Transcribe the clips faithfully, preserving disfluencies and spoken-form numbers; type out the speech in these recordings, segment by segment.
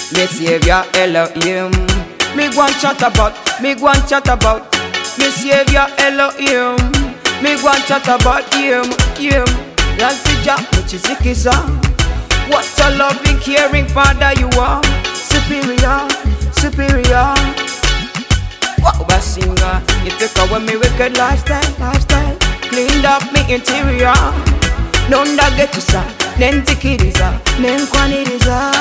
me Savior Elohim. Me go and chat about, me go and chat about, me Savior Elohim. Me go and chat about him, him. Ralphija, which is Ikiza. What a loving, caring Father you are. Superior, superior. Wow, a singer. You took away me wicked lifestyle, lifestyle. Cleaned up me interior. None that get you sa, nen tikiriza, nen kwaniriza.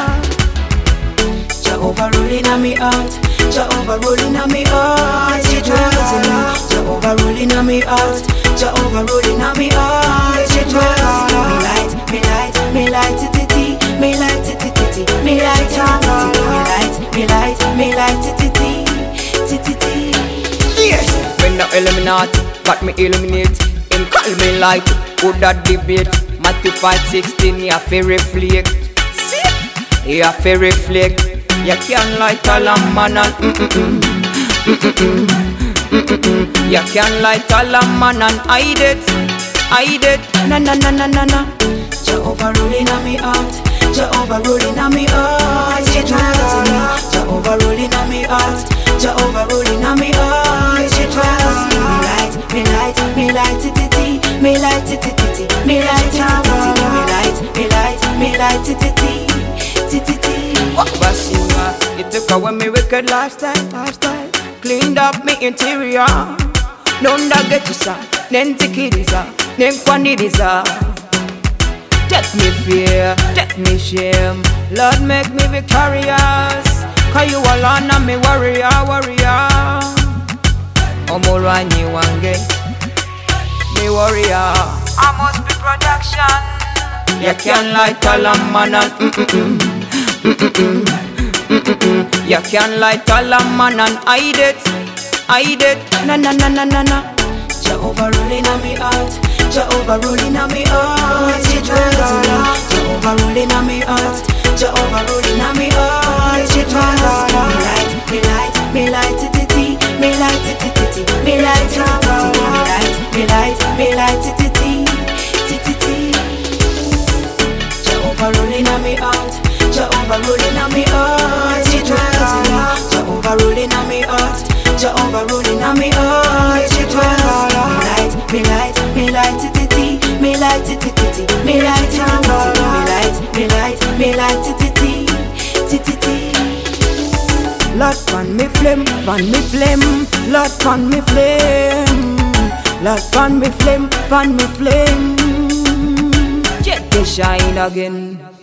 Jehovah ruling on me out, Jehovah ruling on me out. It dwells in me, Jehovah ruling on me out, Jehovah ruling on me out. It dwells in me. Me light, me light, me light, titi, me light, titi, me light, titi, me light, me light, me light, titi, titi. Yes, when the Illuminati, but me illuminate. Him call me light, who that debate? Matthew five sixteen, he a fair reflect. See, he a fair reflect. You can't light all a man and mm-mm-mm, mm-mm-mm, mm-mm-mm. You can't light all a man and hide it, hide it. Na na na na na na. Jehovah ruling on me out, Jehovah ruling on me out. It dwells in me, Jehovah ruling on me out, Jehovah ruling on me out. It dwells in me. Me light, me light, titi, me light, titi, me light, titi, me light, me light, me light, titi, titi. What was you? You took away me wicked lifestyle, lifestyle. Cleaned up me interior. None that get you sa, nen tikiriza, nen kwaniriza. Take me fear, take me shame. Lord make me victorious. Cause you alone and me warrior, warrior. Omoranyi wange, me warrior. I must be production. You can't light all a man and mm-mm-mm, mm-mm-mm, mm-mm-mm. You can't light all a man and hide it, hide it. Na na na na na na. Jehovah ruling on me out, Jehovah ruling on me out. It dwells in me, Jehovah ruling on me out, Jehovah ruling on me out. It dwells in me. Me light, me light, me light, titi, me light, titi, me light, titi, me light, me light, me light, titi, titi. Jehovah ruling on me out, Jehovah ruling on me out. It dwells in me, Jehovah ruling on me out, Jehovah ruling on me out. It dwells in me. Me light, me light, titi, me light, titi, me light, me light, me light, me light, titi, titi. Lord fan me flame, fan me flame, Lord fan me flame, Lord fan me flame, fan me flame. Check the shine again.